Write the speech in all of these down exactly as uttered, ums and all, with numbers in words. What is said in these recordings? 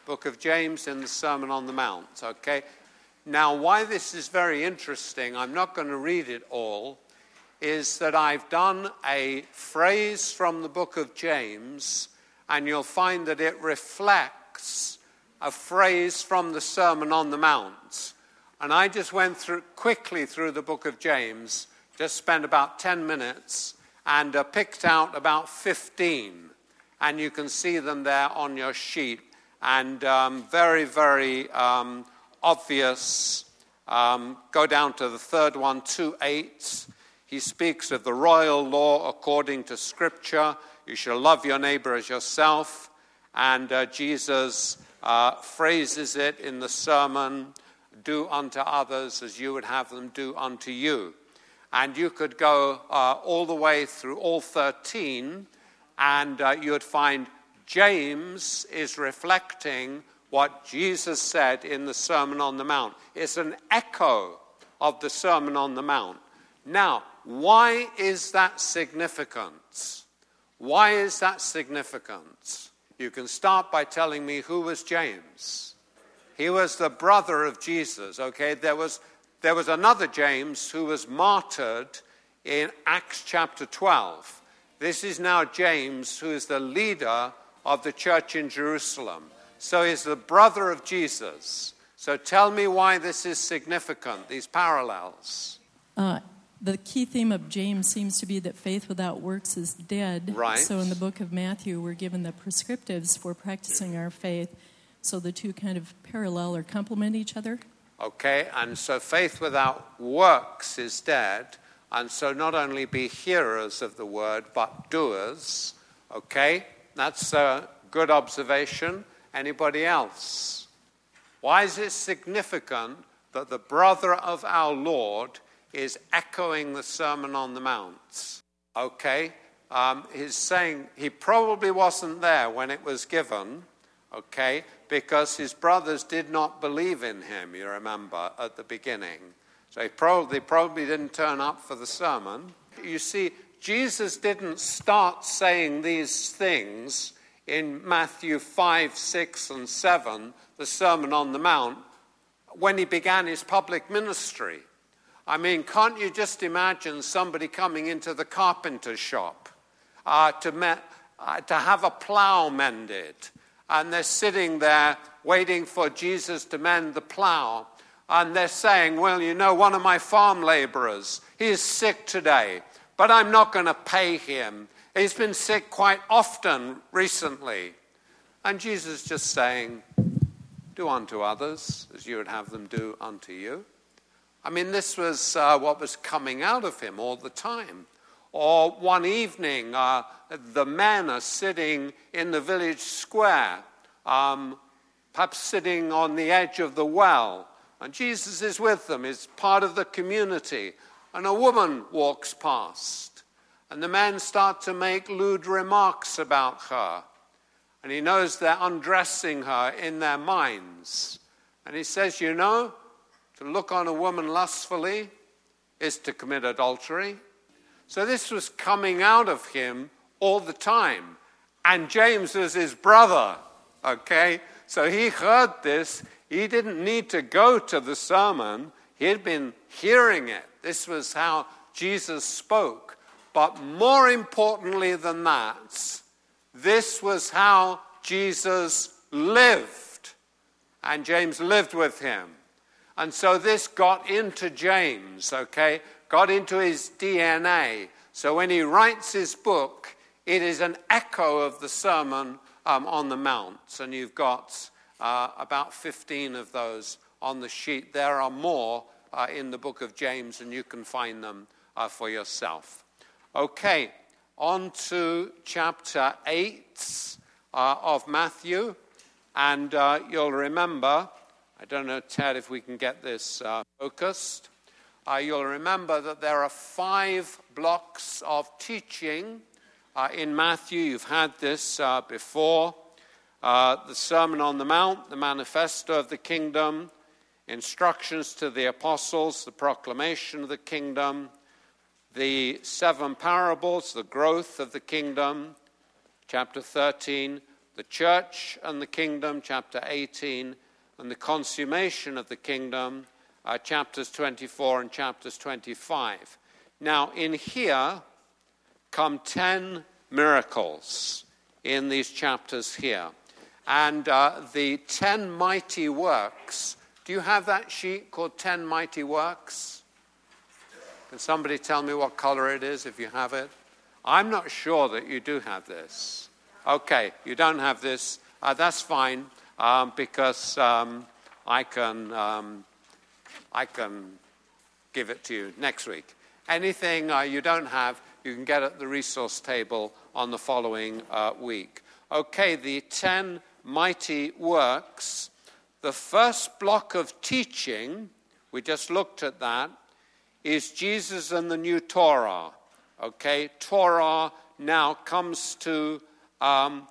Book of James in the Sermon on the Mount, okay? Now, why this is very interesting, I'm not going to read it all, is that I've done a phrase from the book of James, and you'll find that it reflects a phrase from the Sermon on the Mount. And I just went through quickly through the book of James, just spent about ten minutes, and uh, picked out about fifteen. And you can see them there on your sheet. And um, very, very um, obvious. Um, go down to the third one, two eight. He speaks of the royal law according to Scripture. You shall love your neighbor as yourself. And uh, Jesus uh, phrases it in the sermon, do unto others as you would have them do unto you. And you could go uh, all the way through all thirteen, and uh, you would find James is reflecting what Jesus said in the Sermon on the Mount. It's an echo of the Sermon on the Mount. Now, why is that significant? Why is that significant? You can start by telling me, who was James? He was the brother of Jesus, okay? There was, there was another James who was martyred in Acts chapter twelve. This is now James, who is the leader of the church in Jerusalem. So he's the brother of Jesus. So tell me why this is significant, these parallels. Uh, the key theme of James seems to be that faith without works is dead. Right. So in the book of Matthew, we're given the prescriptives for practicing our faith. So the two kind of parallel or complement each other. Okay, and so faith without works is dead. And so not only be hearers of the word, but doers. Okay, that's a good observation. Anybody else? Why is it significant that the brother of our Lord is echoing the Sermon on the Mount? Okay, um, he's saying he probably wasn't there when it was given, okay, because his brothers did not believe in him, you remember, at the beginning. So he probably, probably didn't turn up for the sermon. You see, Jesus didn't start saying these things in Matthew five, six, and seven, the Sermon on the Mount, when he began his public ministry. I mean, can't you just imagine somebody coming into the carpenter's shop uh, to, me- uh, to have a plow mended, and they're sitting there waiting for Jesus to mend the plow, and they're saying, well, you know, one of my farm laborers, he is sick today, but I'm not going to pay him. He's been sick quite often recently. And Jesus is just saying, do unto others as you would have them do unto you. I mean, this was uh, what was coming out of him all the time. Or one evening, uh, the men are sitting in the village square, um, perhaps sitting on the edge of the well, and Jesus is with them, is part of the community, and a woman walks past, and the men start to make lewd remarks about her, and he knows they're undressing her in their minds, and he says, you know, to look on a woman lustfully is to commit adultery. So this was coming out of him all the time. And James was his brother, okay? So he heard this. He didn't need to go to the sermon. He had been hearing it. This was how Jesus spoke. But more importantly than that, this was how Jesus lived. And James lived with him. And so this got into James, okay? Got into his D N A. So when he writes his book, it is an echo of the Sermon um, on the Mount. And you've got uh, about fifteen of those on the sheet. There are more uh, in the book of James, and you can find them uh, for yourself. Okay, on to chapter eight uh, of Matthew. And uh, you'll remember, I don't know, Ted, if we can get this uh, focused. Uh, you'll remember that there are five blocks of teaching uh, in Matthew. You've had this uh, before. Uh, the Sermon on the Mount, the manifesto of the kingdom, instructions to the apostles, the proclamation of the kingdom, the seven parables, the growth of the kingdom, chapter thirteen, the church and the kingdom, chapter eighteen, and the consummation of the kingdom, uh, chapters twenty-four and chapters twenty-five. Now, in here come ten miracles in these chapters here. And uh, the ten mighty works, do you have that sheet called ten mighty works? Can somebody tell me what color it is if you have it? I'm not sure that you do have this. Okay, you don't have this. Uh, that's fine, um, because um, I can um, I can give it to you next week. Anything uh, you don't have, you can get at the resource table on the following uh, week. Okay, the ten mighty works. The first block of teaching, we just looked at that, is Jesus and the new Torah. Okay, Torah now comes to um,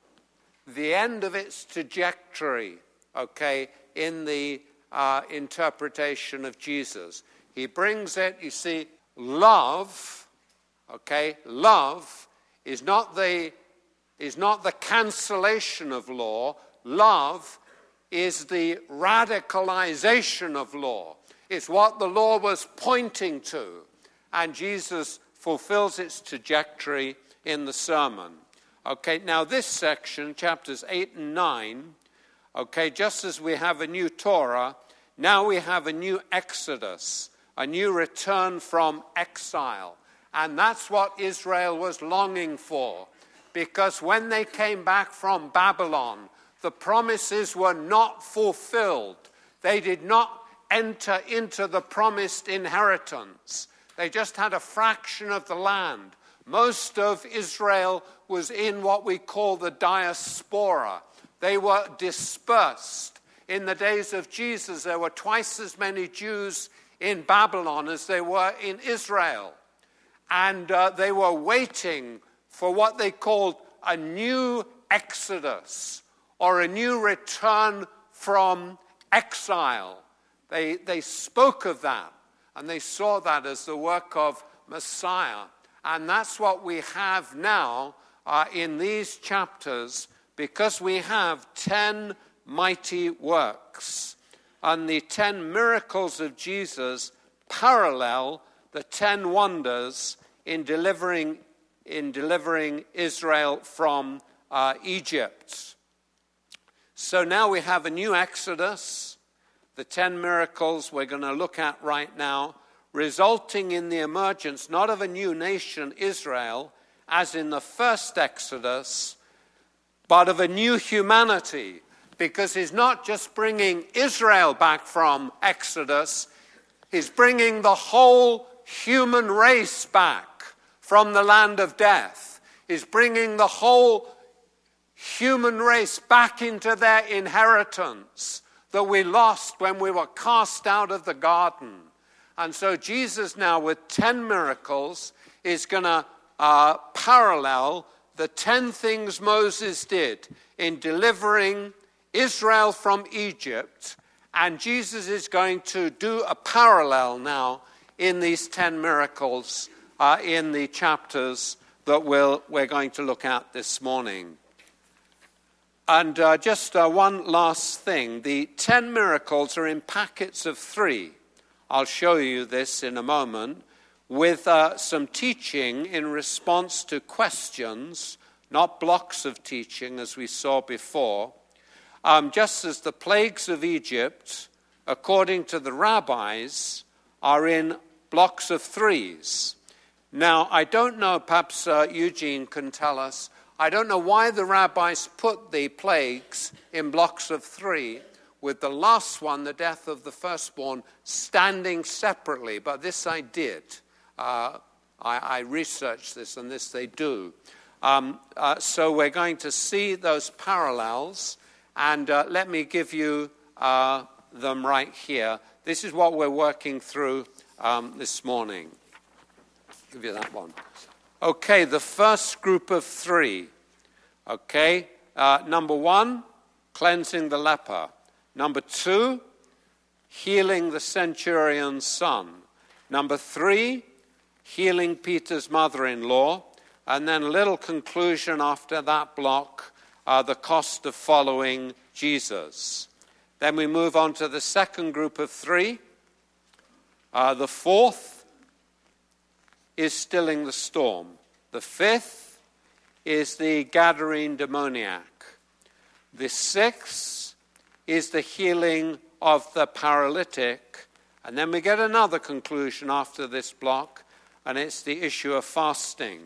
the end of its trajectory, okay, in the uh, interpretation of Jesus. He brings it, you see, love, okay, love is not the is not the cancellation of law. Love is the radicalization of law. It's what the law was pointing to. And Jesus fulfills its trajectory in the sermon. Okay, now this section, chapters eight and nine, okay, just as we have a new Torah, now we have a new Exodus, a new return from exile. And that's what Israel was longing for. Because when they came back from Babylon, the promises were not fulfilled. They did not enter into the promised inheritance. They just had a fraction of the land. Most of Israel was in what we call the diaspora. They were dispersed. In the days of Jesus, there were twice as many Jews in Babylon as there were in Israel. And uh, they were waiting for what they called a new exodus or a new return from exile. They, they spoke of that, and they saw that as the work of Messiah. And that's what we have now uh, in these chapters, because we have ten mighty works. And the ten miracles of Jesus parallel the ten wonders in delivering in delivering Israel from uh, Egypt. So now we have a new Exodus, the ten miracles we're going to look at right now, resulting in the emergence not of a new nation, Israel, as in the first Exodus, but of a new humanity, because he's not just bringing Israel back from Exodus, he's bringing the whole human race back from the land of death. He's bringing the whole human race back into their inheritance that we lost when we were cast out of the garden. And so Jesus now, with ten miracles, is going to uh, parallel the ten things Moses did in delivering Israel from Egypt. And Jesus is going to do a parallel now in these ten miracles uh, in the chapters that we'll, we're going to look at this morning. And uh, just uh, one last thing. The ten miracles are in packets of three. I'll show you this in a moment, with uh, some teaching in response to questions, not blocks of teaching as we saw before. Um, just as the plagues of Egypt, according to the rabbis, are in blocks of threes. Now, I don't know, perhaps uh, Eugene can tell us, I don't know why the rabbis put the plagues in blocks of three, with the last one, the death of the firstborn, standing separately. But this I did. Uh, I, I researched this, and this they do. Um, uh, so we're going to see those parallels, and uh, let me give you uh, them right here. This is what we're working through um, this morning. Give you that one. Okay, the first group of three. Okay, uh, number one, cleansing the leper. Number two, healing the centurion's son. Number three, healing Peter's mother-in-law. And then a little conclusion after that block, uh, the cost of following Jesus. Then we move on to the second group of three. Uh, the fourth is stilling the storm. The fifth is the Gadarene demoniac. The sixth is the healing of the paralytic. And then we get another conclusion after this block, and it's the issue of fasting.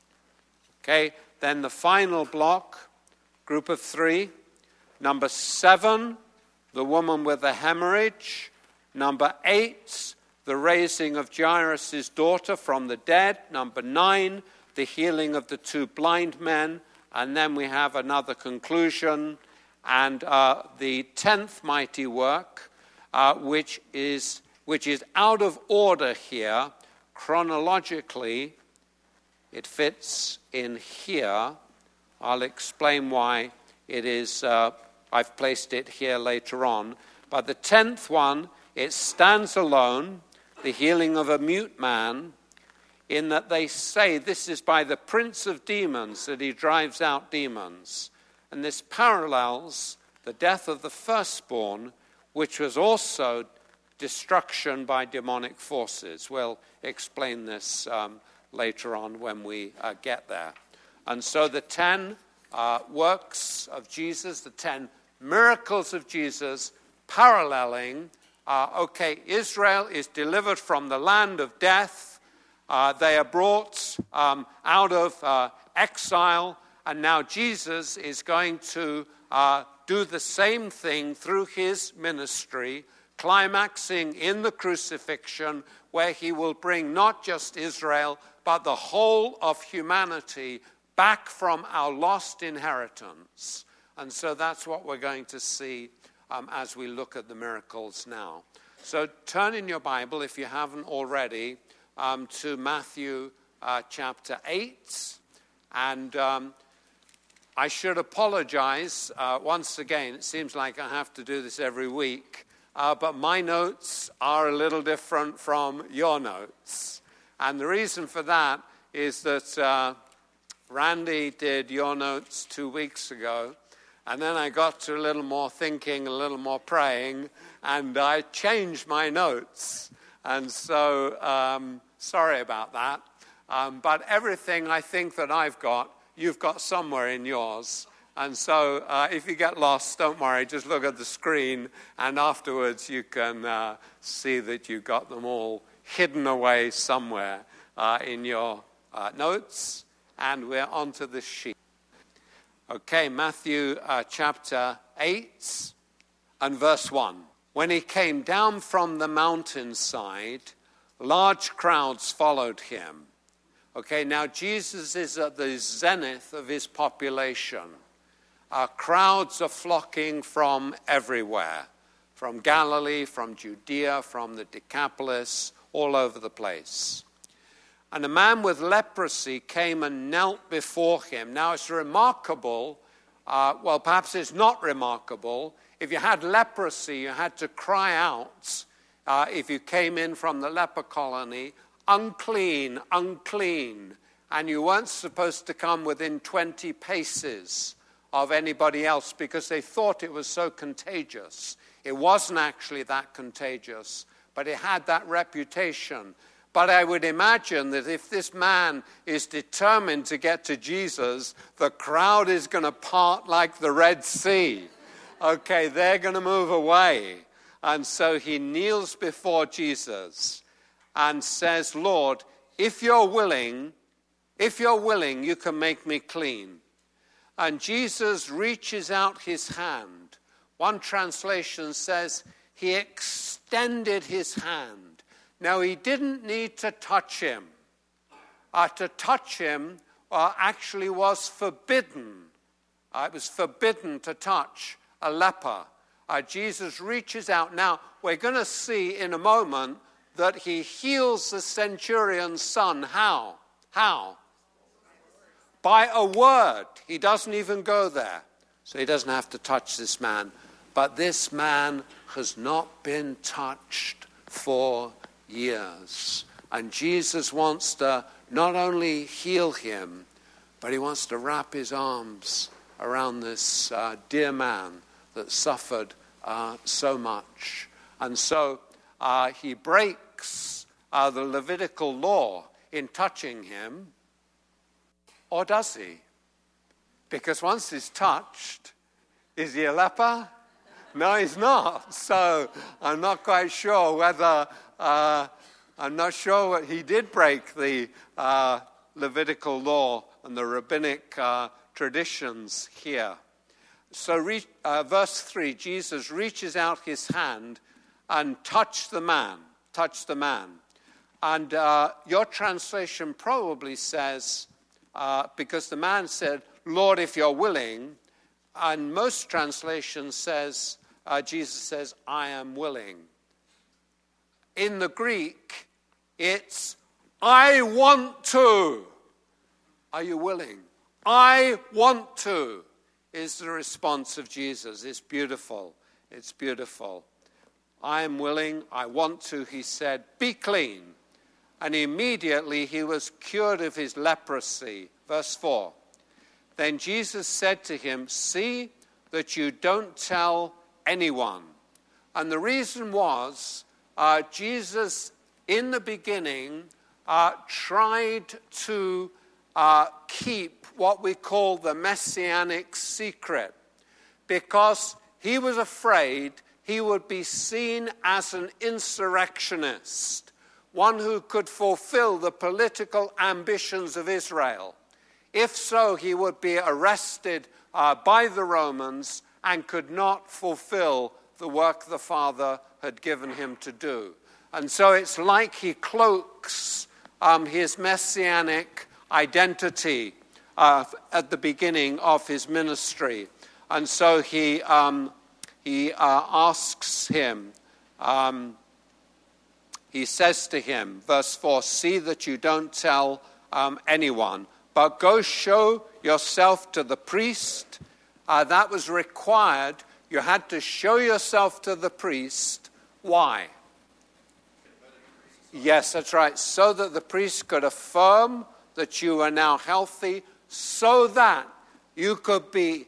Okay, then the final block, group of three. Number seven, the woman with the hemorrhage. Number eight, the raising of Jairus' daughter from the dead. Number nine, the healing of the two blind men. And then we have another conclusion. And uh, the tenth mighty work, uh, which is which is out of order here, chronologically, it fits in here. I'll explain why it is, uh, I've placed it here later on. But the tenth one, it stands alone, the healing of a mute man, in that they say this is by the prince of demons that he drives out demons. And this parallels the death of the firstborn, which was also destruction by demonic forces. We'll explain this um, later on when we uh, get there. And so the ten uh, works of Jesus, the ten miracles of Jesus, paralleling, uh, okay, Israel is delivered from the land of death. Uh, they are brought um, out of uh, exile, and now Jesus is going to uh, do the same thing through his ministry, climaxing in the crucifixion, where he will bring not just Israel, but the whole of humanity back from our lost inheritance. And so that's what we're going to see um, as we look at the miracles now. So turn in your Bible, if you haven't already, um, to Matthew uh, chapter eight. And um, I should apologize uh, once again. It seems like I have to do this every week. Uh, but my notes are a little different from your notes. And the reason for that is that uh, Randy did your notes two weeks ago. And then I got to a little more thinking, a little more praying, and I changed my notes. And so, um, sorry about that. Um, but everything I think that I've got, you've got somewhere in yours. And so uh, if you get lost, don't worry, just look at the screen, and afterwards you can uh, see that you got them all hidden away somewhere uh, in your uh, notes. And we're on to the sheet. Okay, Matthew uh, chapter eight and verse one. When he came down from the mountainside, large crowds followed him. Okay, now Jesus is at the zenith of his population. Uh, crowds are flocking from everywhere, from Galilee, from Judea, from the Decapolis, all over the place. And a man with leprosy came and knelt before him. Now it's remarkable, uh, well perhaps it's not remarkable, if you had leprosy you had to cry out, uh, if you came in from the leper colony, unclean, unclean, and you weren't supposed to come within twenty paces of anybody else because they thought it was so contagious. It wasn't actually that contagious, but it had that reputation. But I would imagine that if this man is determined to get to Jesus, the crowd is going to part like the Red Sea. Okay, they're going to move away. And so he kneels before Jesus and says, Lord, if you're willing, if you're willing, you can make me clean. And Jesus reaches out his hand. One translation says he extended his hand. Now, he didn't need to touch him. Uh, to touch him uh, actually was forbidden. Uh, it was forbidden to touch a leper. Uh, Jesus reaches out. Now, we're going to see in a moment that he heals the centurion's son. How? How? By a word. He doesn't even go there. So he doesn't have to touch this man. But this man has not been touched for years. And Jesus wants to not only heal him, but he wants to wrap his arms around this uh, dear man that suffered uh, so much. And so uh, he breaks uh, the Levitical law in touching him, or does he? Because once he's touched, is he a leper? No, he's not. So I'm not quite sure whether, uh, I'm not sure what he did break the uh, Levitical law and the rabbinic uh, traditions here. So re- uh, verse three, Jesus reaches out his hand and touched the man, touched the man. And uh, your translation probably says, uh, because the man said, Lord, if you're willing, and most translations says, uh, Jesus says, I am willing. In the Greek, it's, I want to. Are you willing? I want to is the response of Jesus. It's beautiful. It's beautiful. I am willing. I want to, he said, be clean. And immediately he was cured of his leprosy. Verse four. Then Jesus said to him, see that you don't tell anyone. And the reason was, uh, Jesus, in the beginning, uh, tried to uh, keep what we call the messianic secret, because he was afraid he would be seen as an insurrectionist, one who could fulfill the political ambitions of Israel. If so, he would be arrested uh, by the Romans and could not fulfill the work the Father had given him to do. And so it's like he cloaks um, his messianic identity uh, at the beginning of his ministry. And so he, um, he uh, asks him, um, he says to him, verse four, see that you don't tell um, anyone, but go show yourself to the priest. Uh, that was required. You had to show yourself to the priest. Why? Yes, that's right. So that the priest could affirm that you are now healthy, so that you could be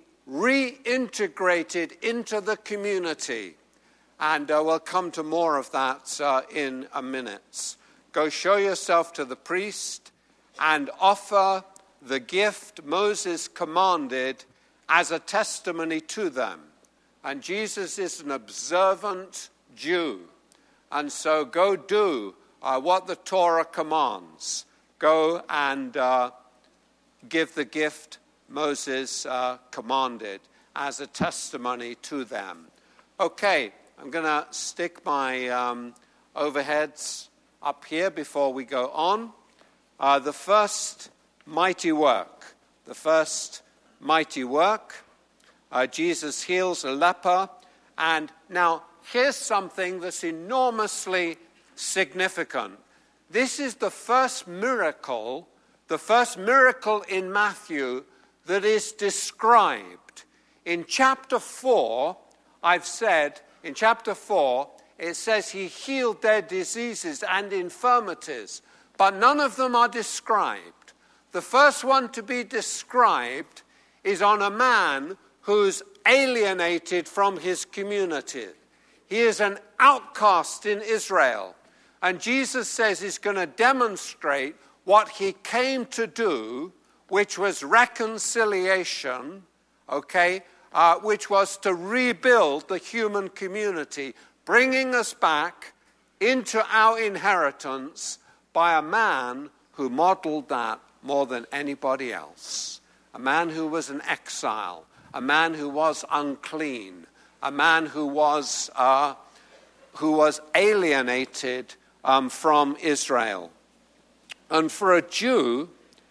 reintegrated into the community. And uh, we'll come to more of that uh, in a minute. Go show yourself to the priest and offer the gift Moses commanded as a testimony to them. And Jesus is an observant Jew. And so go do uh, what the Torah commands. Go and uh, give the gift Moses uh, commanded as a testimony to them. Okay, I'm going to stick my um, overheads up here before we go on. Uh, the first mighty work, the first mighty work, uh, Jesus heals a leper. And now here's something that's enormously significant. This is the first miracle, the first miracle in Matthew that is described. In chapter four, I've said, in chapter four, it says he healed their diseases and infirmities, but none of them are described. The first one to be described is on a man who's alienated from his community. He is an outcast in Israel. And Jesus says he's going to demonstrate what he came to do, which was reconciliation, okay, uh, which was to rebuild the human community, bringing us back into our inheritance by a man who modeled that more than anybody else. A man who was an exile, a man who was unclean, a man who was uh, who was alienated um, from Israel. And for a Jew,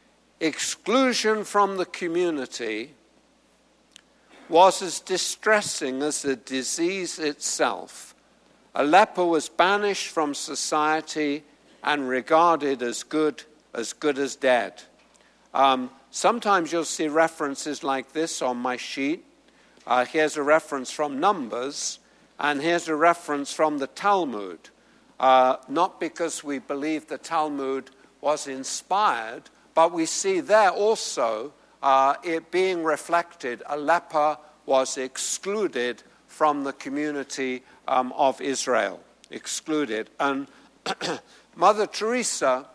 exclusion from the community was as distressing as the disease itself. A leper was banished from society and regarded as good as good as dead. Um, sometimes you'll see references like this on my sheet. Uh, here's a reference from Numbers, and here's a reference from the Talmud. Uh, not because we believe the Talmud was inspired, but we see there also uh, it being reflected, a leper was excluded from the community um, of Israel. Excluded. And Mother Teresa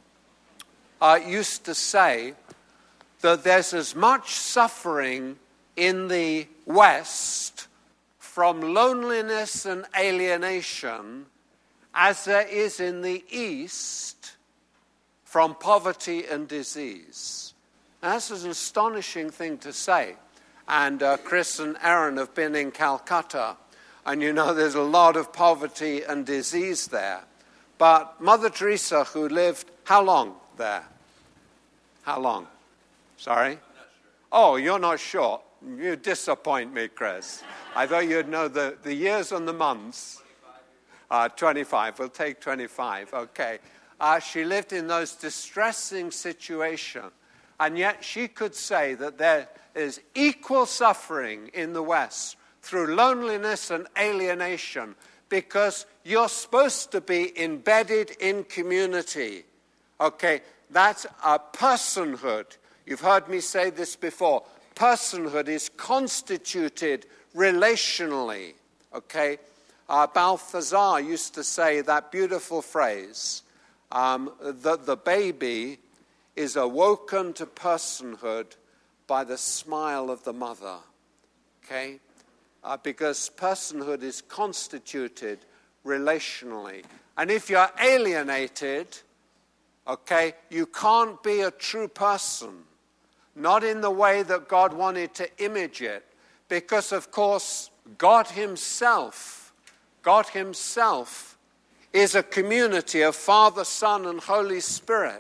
uh, used to say that there's as much suffering in the West from loneliness and alienation as there is in the East from poverty and disease. Now, that's an astonishing thing to say. And uh, Chris and Aaron have been in Calcutta, and you know there's a lot of poverty and disease there. But Mother Teresa, who lived how long there? How long? Sorry? I'm not sure. Oh, you're not sure. You disappoint me, Chris. I thought you'd know the, the years and the months. Uh, twenty-five. We'll take twenty-five. Okay. Uh, she lived in those distressing situations, and yet she could say that there is equal suffering in the West through loneliness and alienation because you're supposed to be embedded in community. Okay, that's a personhood. You've heard me say this before. Personhood is constituted relationally. Okay, uh, Balthazar used to say that beautiful phrase, um, that the baby is awoken to personhood by the smile of the mother. Okay, uh, because personhood is constituted relationally. And if you're alienated, okay, you can't be a true person. Not in the way that God wanted to image it. Because, of course, God himself, God himself is a community of Father, Son, and Holy Spirit.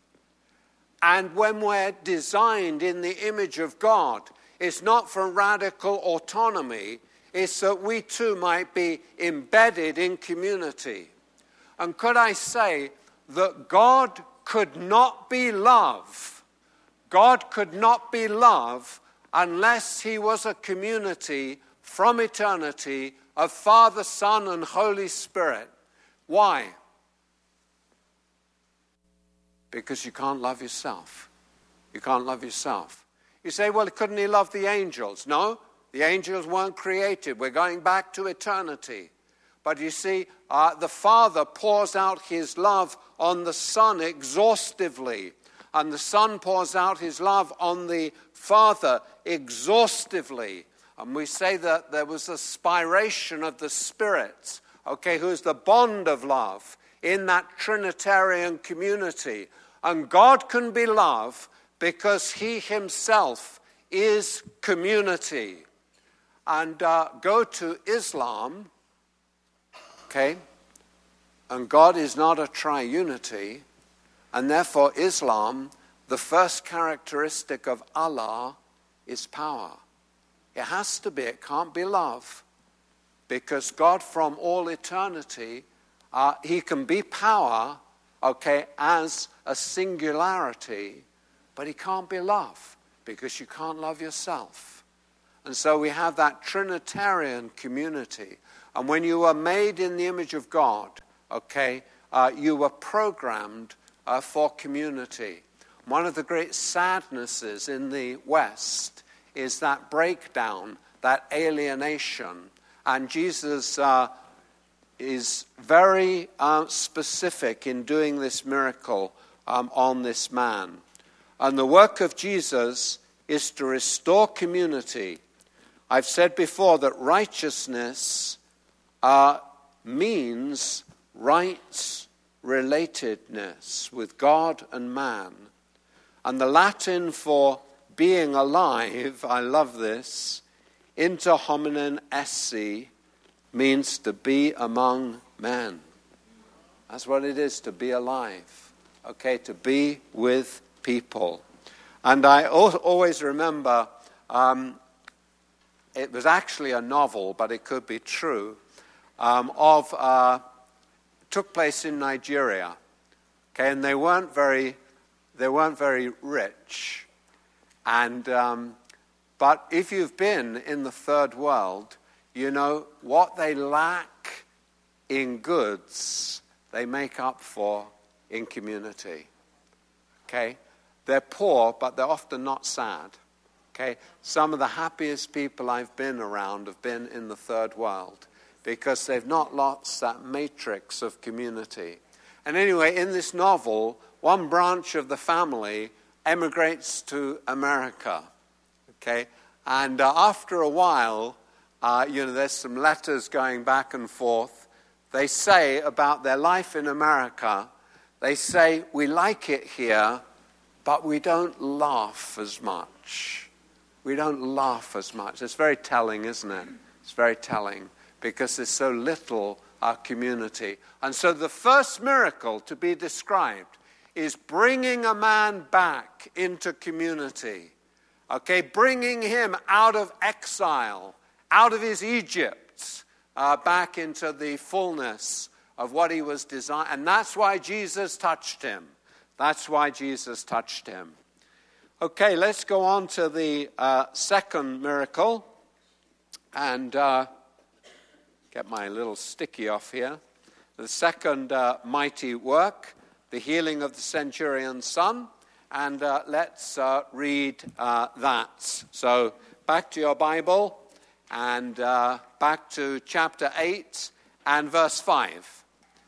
And when we're designed in the image of God, it's not for radical autonomy. It's that we too might be embedded in community. And could I say that God could not be love. God could not be love unless he was a community from eternity of Father, Son, and Holy Spirit. Why? Because you can't love yourself. You can't love yourself. You say, well, couldn't he love the angels? No, the angels weren't created. We're going back to eternity. But you see, uh, the Father pours out his love on the Son exhaustively. And the Son pours out his love on the Father exhaustively. And we say that there was a spiration of the Spirit, okay, who's the bond of love in that Trinitarian community. And God can be love because he himself is community. And uh, go to Islam, okay, and God is not a triunity. And therefore, Islam, the first characteristic of Allah is power. It has to be. It can't be love. Because God from all eternity, uh, he can be power, okay, as a singularity, but he can't be love because you can't love yourself. And so we have that Trinitarian community. And when you were made in the image of God, okay, uh, you were programmed Uh, for community. One of the great sadnesses in the West is that breakdown, that alienation. And Jesus uh, is very uh, specific in doing this miracle um, on this man. And the work of Jesus is to restore community. I've said before that righteousness uh, means rights relatedness with God and man. And the Latin for being alive, I love this, inter hominem esse, means to be among men. That's what it is, to be alive. Okay, to be with people. And I always remember, um, it was actually a novel, but it could be true, um, of... Uh, took place in Nigeria, okay, and they weren't very, they weren't very rich, and um, but if you've been in the third world, you know what they lack in goods, they make up for in community. Okay, They're poor, but they're often not sad. Okay? Some of the happiest people I've been around have been in the third world because they've not lost that matrix of community. And anyway, in this novel, one branch of the family emigrates to America. Okay? And uh, after a while, uh, you know, there's some letters going back and forth. They say about their life in America, they say, we like it here, but we don't laugh as much. We don't laugh as much. It's very telling, isn't it? It's very telling because there's so little uh, community. And so the first miracle to be described is bringing a man back into community. Okay, bringing him out of exile, out of his Egypt, uh, back into the fullness of what he was designed. And that's why Jesus touched him. That's why Jesus touched him. Okay, let's go on to the uh, second miracle. And uh, get my little sticky off here. The second uh, mighty work, the healing of the centurion's son. And uh, let's uh, read uh, that. So back to your Bible and uh, back to chapter eight and verse five.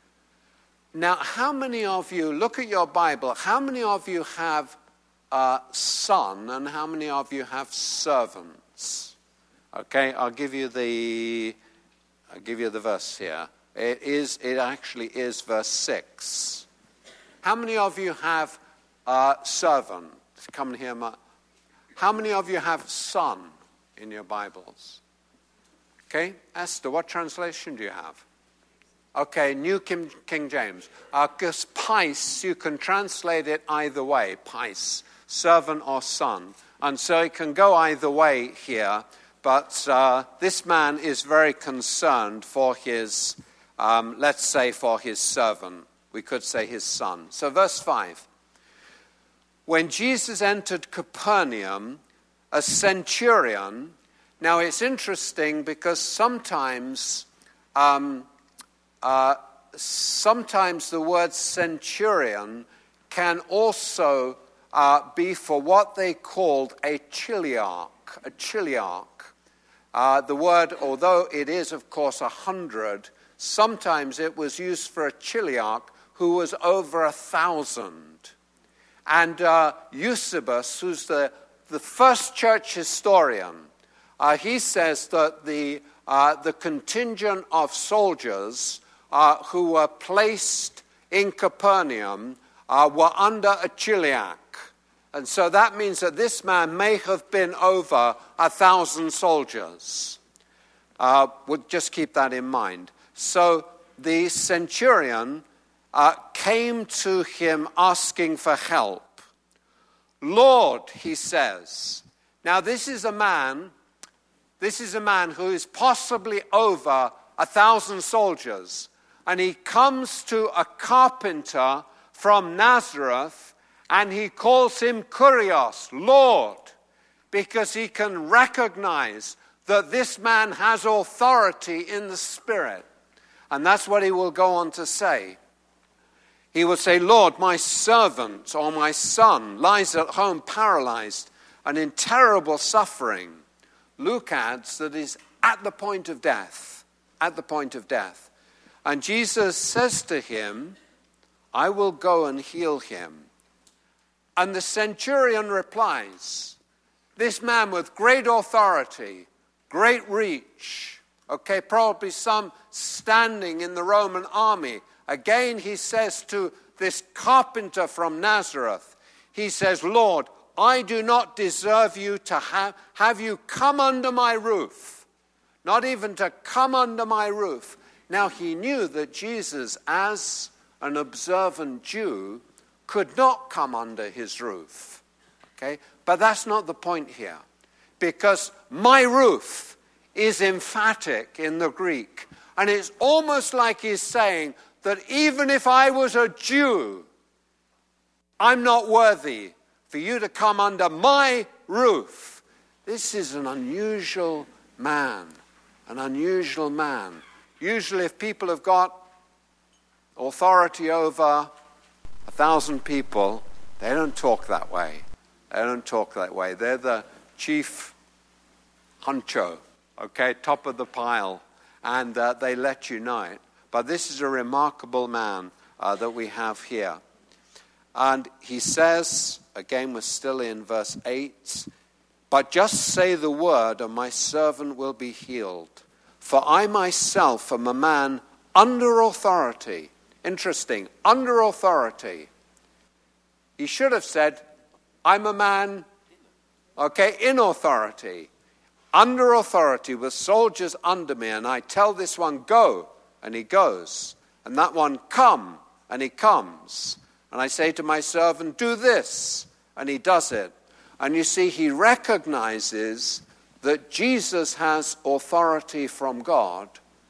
Now, how many of you, look at your Bible, how many of you have a son and how many of you have servants? Okay, I'll give you the, I'll give you the verse here. It is, it actually is verse six. How many of you have a servant? Come here. How many of you have son in your Bibles? Okay, Esther, what translation do you have? Okay, New King, King James. Because uh, pais, you can translate it either way. Pais, servant or son. And so it can go either way here. But uh, this man is very concerned for his, um, let's say for his servant. We could say his son. So verse five. When Jesus entered Capernaum, a centurion, now it's interesting because sometimes... Um, Uh, sometimes the word centurion can also uh, be for what they called a chiliarch. A chiliarch. Uh, the word, although it is, of course, a hundred, sometimes it was used for a chiliarch who was over a thousand. And uh, Eusebius, who's the, the first church historian, uh, he says that the, uh, the contingent of soldiers Uh, who were placed in Capernaum uh, were under a chiliarch. And so that means that this man may have been over a thousand soldiers. Uh, we'll just keep that in mind. So the centurion uh, came to him asking for help. Lord, he says. Now this is a man, this is a man who is possibly over a thousand soldiers. And he comes to a carpenter from Nazareth, and he calls him Kurios, Lord, because he can recognize that this man has authority in the Spirit. And that's what he will go on to say. He will say, Lord, my servant or my son lies at home paralyzed and in terrible suffering. Luke adds that he's at the point of death, at the point of death. And Jesus says to him, I will go and heal him. And the centurion replies, this man with great authority, great reach, okay, probably some standing in the Roman army. Again, he says to this carpenter from Nazareth, he says, Lord, I do not deserve you to have, have you come under my roof, not even to come under my roof. Now, he knew that Jesus, as an observant Jew, could not come under his roof. Okay? But that's not the point here. Because my roof is emphatic in the Greek. And it's almost like he's saying that even if I was a Jew, I'm not worthy for you to come under my roof. This is an unusual man. An unusual man. Usually if people have got authority over a thousand people, They don't talk that way. They don't talk that way. They're the chief honcho, okay, top of the pile, and uh, they let you know it. But this is a remarkable man uh, that we have here. And he says, again, we're still in verse eight, but just say the word and my servant will be healed. For I myself am a man under authority. Interesting, under authority. He should have said, I'm a man, okay, in authority. Under authority with soldiers under me, and I tell this one, go, and he goes. And that one, come, and he comes. And I say to my servant, do this, and he does it. And you see, he recognizes that Jesus has authority from God,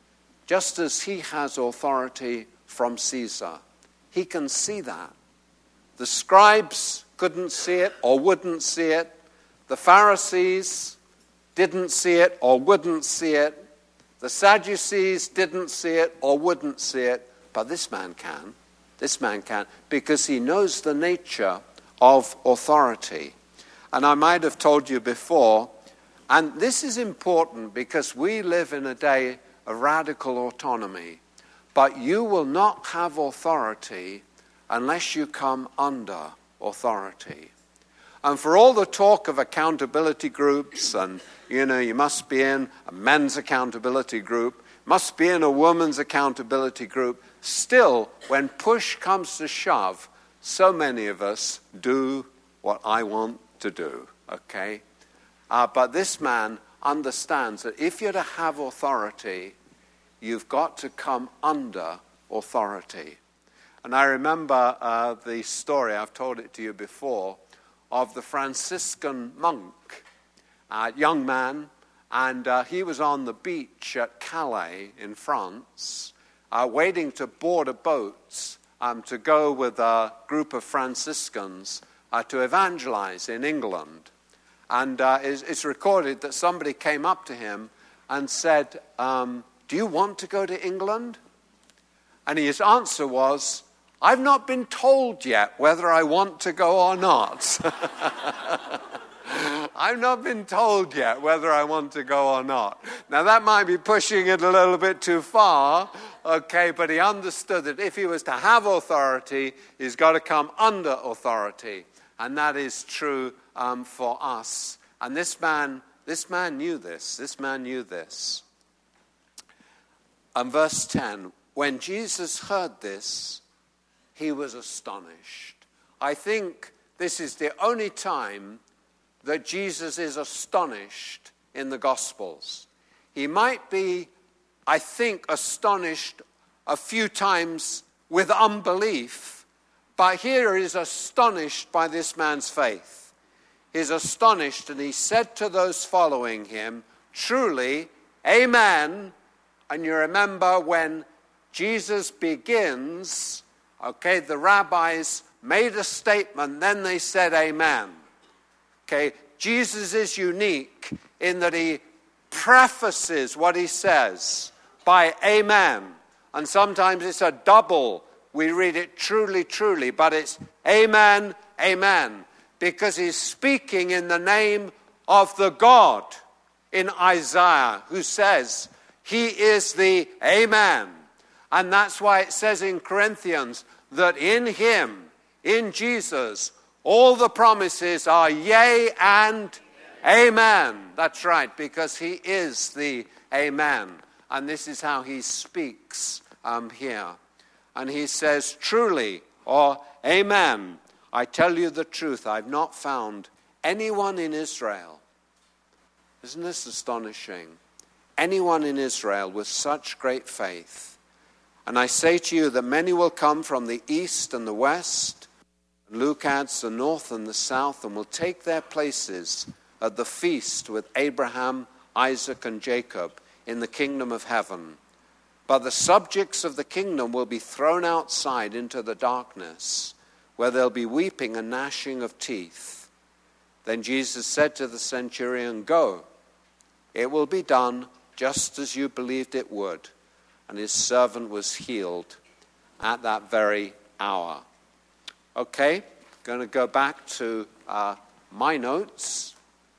just as he has authority from Caesar. He can see that. The scribes couldn't see it or wouldn't see it. The Pharisees didn't see it or wouldn't see it. The Sadducees didn't see it or wouldn't see it. But this man can. This man can, because he knows the nature of authority. And I might have told you before, and this is important because we live in a day of radical autonomy. But you will not have authority unless you come under authority. And for all the talk of accountability groups, and, you know, you must be in a men's accountability group, must be in a woman's accountability group, still, when push comes to shove, so many of us do what I want to do, okay? Uh, but this man understands that if you're to have authority, you've got to come under authority. And I remember uh, the story, I've told it to you before, of the Franciscan monk, a young man, and uh, he was on the beach at Calais in France, uh, waiting to board a boat um, to go with a group of Franciscans uh, to evangelize in England. And uh, it's, it's recorded that somebody came up to him and said, um, do you want to go to England? And his answer was, I've not been told yet whether I want to go or not. I've not been told yet whether I want to go or not. Now that might be pushing it a little bit too far, okay, but he understood that if he was to have authority, he's got to come under authority. And that is true um, for us. And this man, this man knew this. This man knew this. And verse ten, when Jesus heard this, he was astonished. I think this is the only time that Jesus is astonished in the Gospels. He might be, I think, astonished a few times with unbelief, but here he is astonished by this man's faith. He's astonished, and he said to those following him, truly, amen. And you remember when Jesus begins, okay, the rabbis made a statement, then they said amen. Okay, Jesus is unique in that he prefaces what he says by amen. And sometimes it's a double. We read it truly, truly, but it's amen, amen. Because he's speaking in the name of the God in Isaiah who says he is the amen. And that's why it says in Corinthians that in him, in Jesus, all the promises are yea and amen. That's right, because he is the amen. And this is how he speaks um, here. And he says, truly, or amen, I tell you the truth, I've not found anyone in Israel. Isn't this astonishing? Anyone in Israel with such great faith. And I say to you that many will come from the east and the west, and Luke adds the north and the south, and will take their places at the feast with Abraham, Isaac, and Jacob in the kingdom of heaven. But the subjects of the kingdom will be thrown outside into the darkness, where there'll be weeping and gnashing of teeth. Then Jesus said to the centurion, go, it will be done just as you believed it would. And his servant was healed at that very hour. Okay, going to go back to uh, my notes.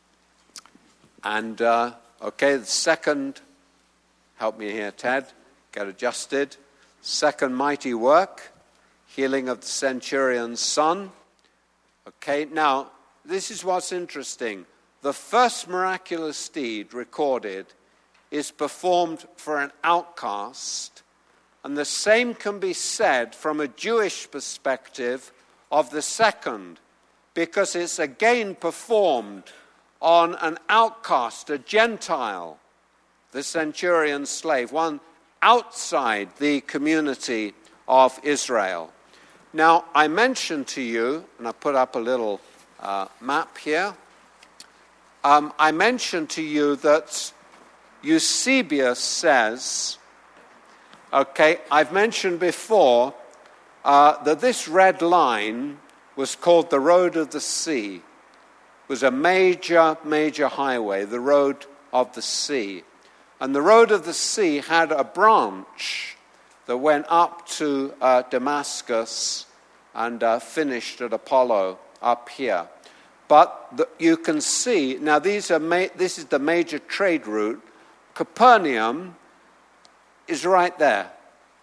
And, uh, okay, the second, help me here, Ted, get adjusted. Second mighty work, healing of the centurion's son. Okay, now, this is what's interesting. The first miraculous deed recorded is performed for an outcast, and the same can be said from a Jewish perspective of the second, because it's again performed on an outcast, a Gentile, the centurion's slave, one outside the community of Israel. Now, I mentioned to you, and I put up a little uh, map here, um, I mentioned to you that Eusebius says, okay, I've mentioned before uh, that this red line was called the Road of the Sea. It was a major, major highway, the Road of the Sea. And the Road of the Sea had a branch that went up to uh, Damascus and uh, finished at Apollo up here. But the, you can see, now these are ma- this is the major trade route. Capernaum is right there.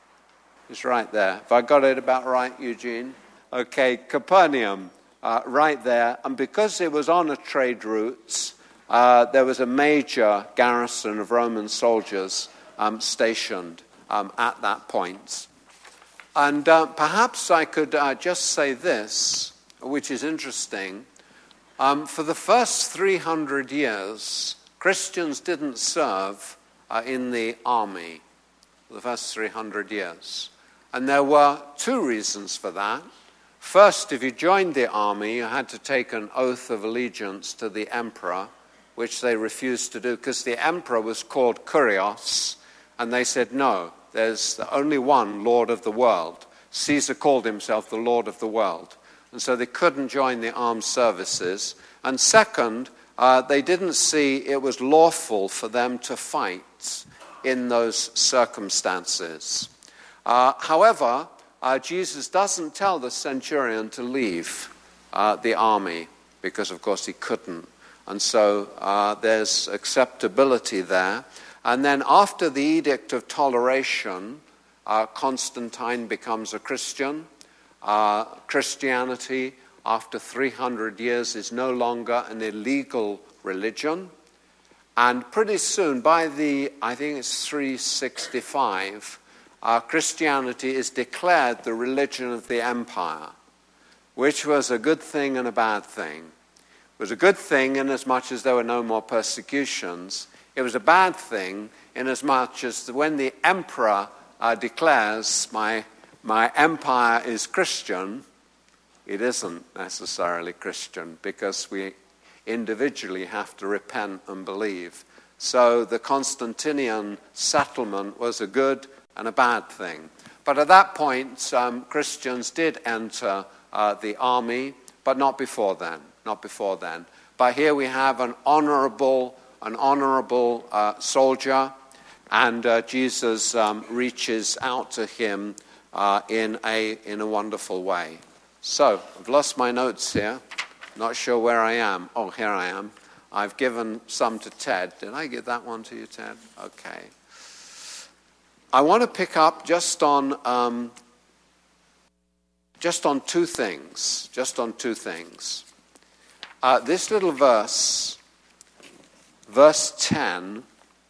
It's right there. Have I got it about right, Eugene? Okay, Capernaum, uh, right there. And because it was on a trade route, uh, there was a major garrison of Roman soldiers um, stationed um, at that point. And uh, perhaps I could uh, just say this, which is interesting. Um, for the first three hundred years, Christians didn't serve uh, in the army for the first three hundred years. And there were two reasons for that. First, if you joined the army, you had to take an oath of allegiance to the emperor, which they refused to do because the emperor was called Kurios, and they said, no, there's only one Lord of the world. Caesar called himself the Lord of the world. And so they couldn't join the armed services. And second, uh, they didn't see it was lawful for them to fight in those circumstances. Uh, however, uh, Jesus doesn't tell the centurion to leave uh, the army because, of course, he couldn't. And so uh, there's acceptability there. And then after the Edict of Toleration, uh, Constantine becomes a Christian. Uh, Christianity, after three hundred years, is no longer an illegal religion. And pretty soon, by the, I think it's three sixty-five, uh, Christianity is declared the religion of the empire, which was a good thing and a bad thing. It was a good thing in as much as there were no more persecutions. It was a bad thing in as much as when the emperor uh, declares, my, my empire is Christian, it isn't necessarily Christian because we individually have to repent and believe. So the Constantinian settlement was a good and a bad thing. But at that point, um, Christians did enter uh, the army, but not before then. Not before then. But here we have an honorable, an honorable uh, soldier, and uh, Jesus um, reaches out to him uh, in a in a wonderful way. So I've lost my notes here. Not sure where I am. Oh, here I am. I've given some to Ted. Did I give that one to you, Ted? Okay. I want to pick up just on um, just on two things. Just on two things. Uh, this little verse, verse ten,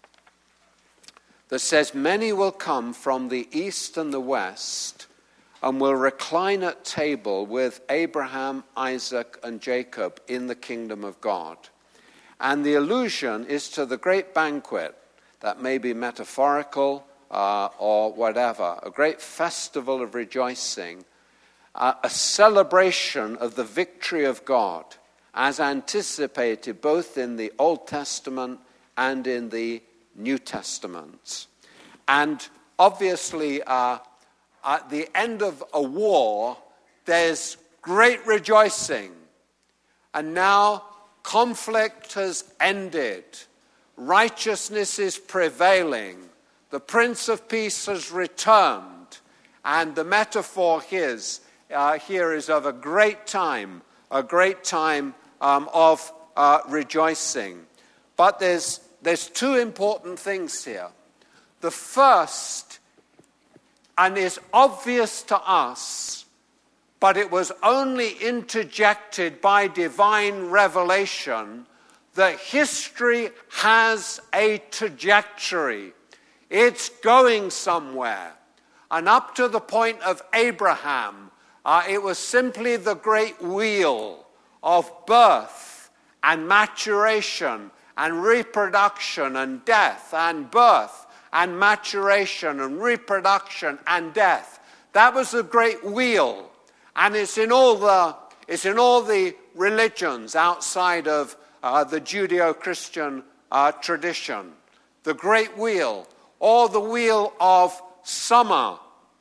that says, "Many will come from the east and the west, and will recline at table with Abraham, Isaac, and Jacob in the kingdom of God." And the allusion is to the great banquet that may be metaphorical uh, or whatever, a great festival of rejoicing, uh, a celebration of the victory of God, as anticipated both in the Old Testament and in the New Testament. And obviously, uh, at the end of a war, there's great rejoicing. And now conflict has ended. Righteousness is prevailing. The Prince of Peace has returned. And the metaphor is uh, here is of a great time, a great time um, of uh, rejoicing. But there's, there's two important things here. The first, and is obvious to us, but it was only interjected by divine revelation, that history has a trajectory. It's going somewhere. And up to the point of Abraham, uh, it was simply the great wheel of birth and maturation and reproduction and death and birth and maturation and reproduction and death. That was the great wheel. And it's in all the, it's in all the religions outside of uh, the Judeo-Christian uh, tradition. The great wheel, or the wheel of summer,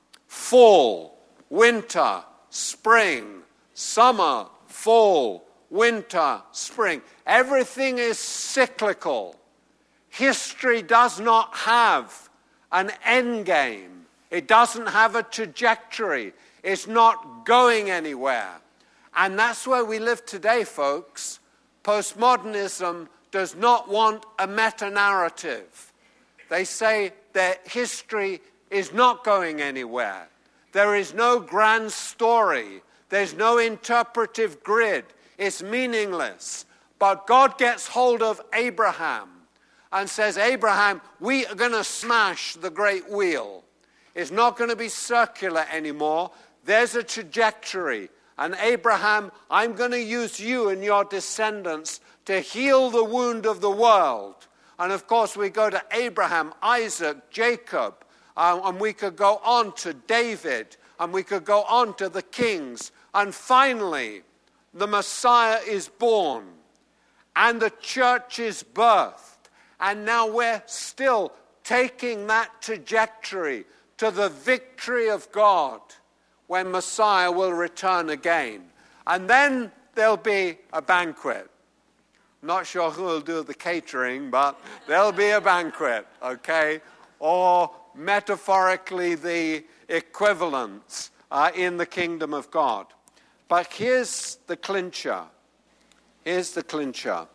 fall, winter, spring, summer, fall, winter, spring. Everything is cyclical. History does not have an end game. It doesn't have a trajectory. It's not going anywhere. And that's where we live today, folks. Postmodernism does not want a meta-narrative. They say that history is not going anywhere. There is no grand story. There's no interpretive grid. It's meaningless. But God gets hold of Abraham and says, Abraham, we are going to smash the great wheel. It's not going to be circular anymore. There's a trajectory. And Abraham, I'm going to use you and your descendants to heal the wound of the world. And of course, we go to Abraham, Isaac, Jacob, uh, and we could go on to David, and we could go on to the kings. And finally, the Messiah is born, and the church is birthed. And now we're still taking that trajectory to the victory of God when Messiah will return again. And then there'll be a banquet. Not sure who will do the catering, but there'll be a banquet, okay? Or metaphorically the equivalents uh, in the kingdom of God. But here's the clincher. Here's the clincher.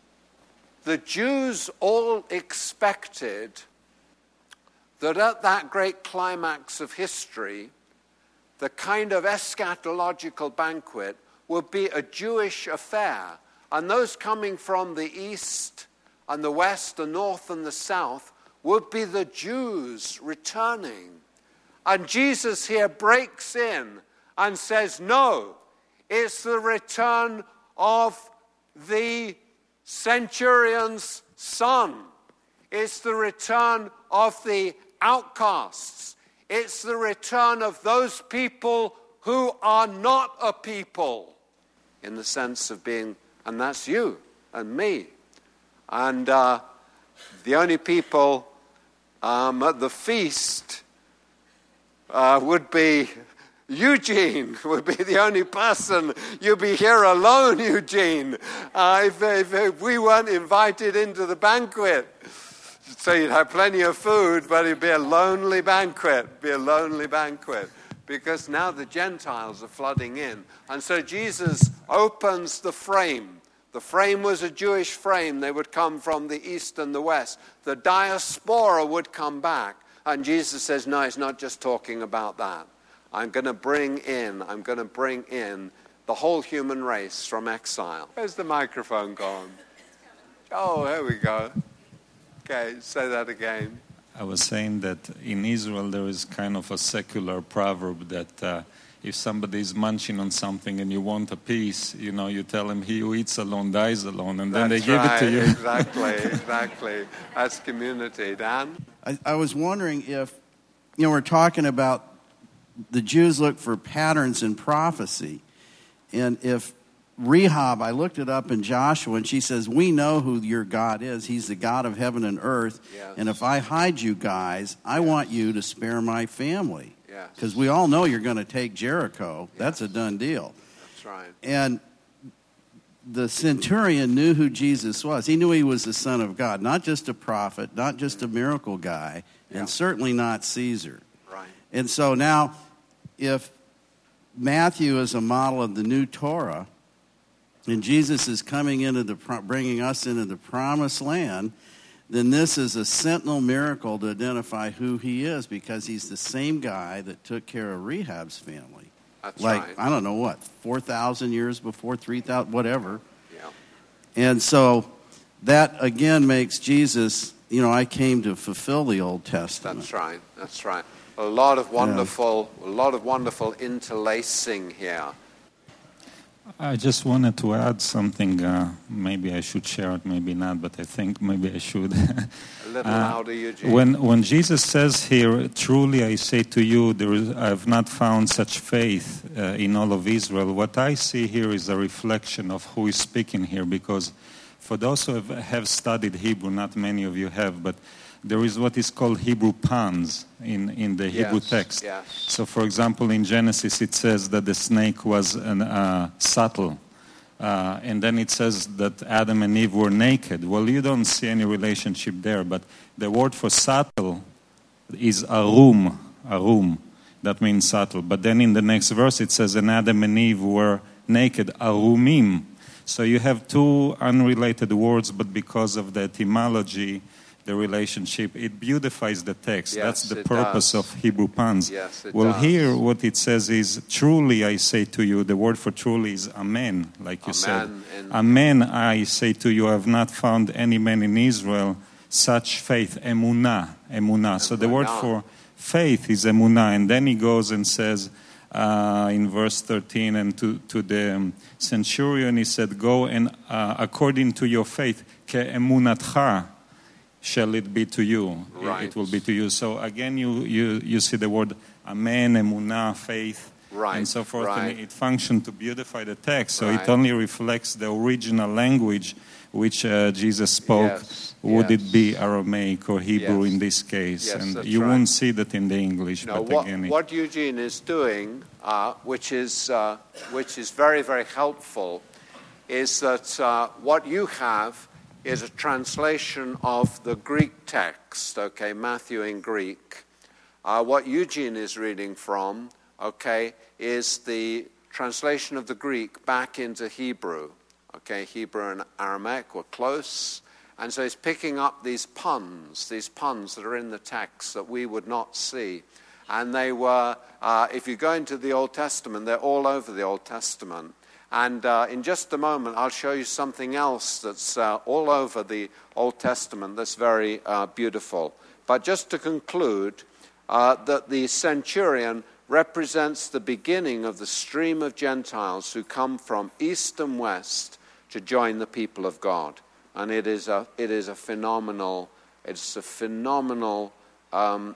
The Jews all expected that at that great climax of history, the kind of eschatological banquet would be a Jewish affair. And those coming from the east and the west, the north and the south, would be the Jews returning. And Jesus here breaks in and says, no, it's the return of the centurion's son. It's the return of the outcasts. It's the return of those people who are not a people, in the sense of being, and that's you and me. And uh, the only people um, at the feast uh, would be Eugene, would be the only person. You'd be here alone, Eugene, uh, if, if, if we weren't invited into the banquet. So you'd have plenty of food, but it'd be a lonely banquet, it'd be a lonely banquet. Because now the Gentiles are flooding in. And so Jesus opens the frame. The frame was a Jewish frame. They would come from the east and the west. The diaspora would come back. And Jesus says, no, he's not just talking about that. I'm going to bring in, I'm going to bring in the whole human race from exile. Where's the microphone gone? Oh, here we go. Okay, say that again. I was saying that in Israel there is kind of a secular proverb that uh, if somebody is munching on something and you want a piece, you know, you tell him he who eats alone dies alone, and then That's they give right. it to you. Exactly, exactly. That's community. Dan? I, I was wondering if, you know, we're talking about the Jews look for patterns in prophecy, and if Rehob, I looked it up in Joshua, and she says, we know who your God is. He's the God of heaven and earth. Yes. And if I hide you guys, I yes. want you to spare my family. Yes. Because we all know you're going to take Jericho. Yes. That's a done deal. That's right. And the centurion knew who Jesus was. He knew he was the Son of God, not just a prophet, not just a miracle guy, yeah. and certainly not Caesar. Right. And so now, if Matthew is a model of the new Torah, and Jesus is coming into the, bringing us into the promised land, then this is a sentinel miracle to identify who he is, because he's the same guy that took care of Rahab's family. That's like, right. I don't know what, four thousand years before, three thousand, whatever. Yeah. And so that, again, makes Jesus, you know, I came to fulfill the Old Testament. That's right. That's right. A lot of wonderful, yeah. a lot of wonderful interlacing here. I just wanted to add something. Uh, maybe I should share it, maybe not, but I think maybe I should. A little uh, louder, Eugene. When when Jesus says here, "Truly I say to you, there is, I have not found such faith uh, in all of Israel," what I see here is a reflection of who is speaking here. Because for those who have, have studied Hebrew, not many of you have, but there is what is called Hebrew puns in, in the Hebrew yes, text. Yes. So, for example, in Genesis it says that the snake was an, uh, subtle. Uh, and then it says that Adam and Eve were naked. Well, you don't see any relationship there, but the word for subtle is arum, arum. That means subtle. But then in the next verse it says, and Adam and Eve were naked, arumim. So you have two unrelated words, but because of the etymology, the relationship, it beautifies the text. Yes, that's the it purpose does. of Hebrew puns. Yes, it well, does. here what it says is, truly I say to you, the word for truly is amen, like you Amen. said. In- Amen, I say to you, I have not found any man in Israel such faith, emunah, emunah. So the word Emunah. for faith is emunah. And then he goes and says uh, in verse thirteen, and to, to the um, centurion he said, go and uh, according to your faith, ke emunatcha, shall it be to you. Right. It will be to you. So again, you, you, you see the word amen, emunah, faith, right. and so forth. Right. And it functions to beautify the text. So right. it only reflects the original language which uh, Jesus spoke. Yes. Would yes. it be Aramaic or Hebrew yes. in this case? Yes, and that's you right. won't see that in the English. No, but what, again, it, what Eugene is doing, uh, which is uh, which is very, very helpful, is that uh, what you have is a translation of the Greek text, okay, Matthew in Greek. Uh, what Eugene is reading from, okay, is the translation of the Greek back into Hebrew. Okay, Hebrew and Aramaic were close, and so he's picking up these puns, these puns that are in the text that we would not see. And they were, uh, if you go into the Old Testament, they're all over the Old Testament. And uh, in just a moment, I'll show you something else that's uh, all over the Old Testament that's very uh, beautiful. But just to conclude, uh, that the centurion represents the beginning of the stream of Gentiles who come from east and west to join the people of God. And it is a, it is a phenomenal, it's a phenomenal um,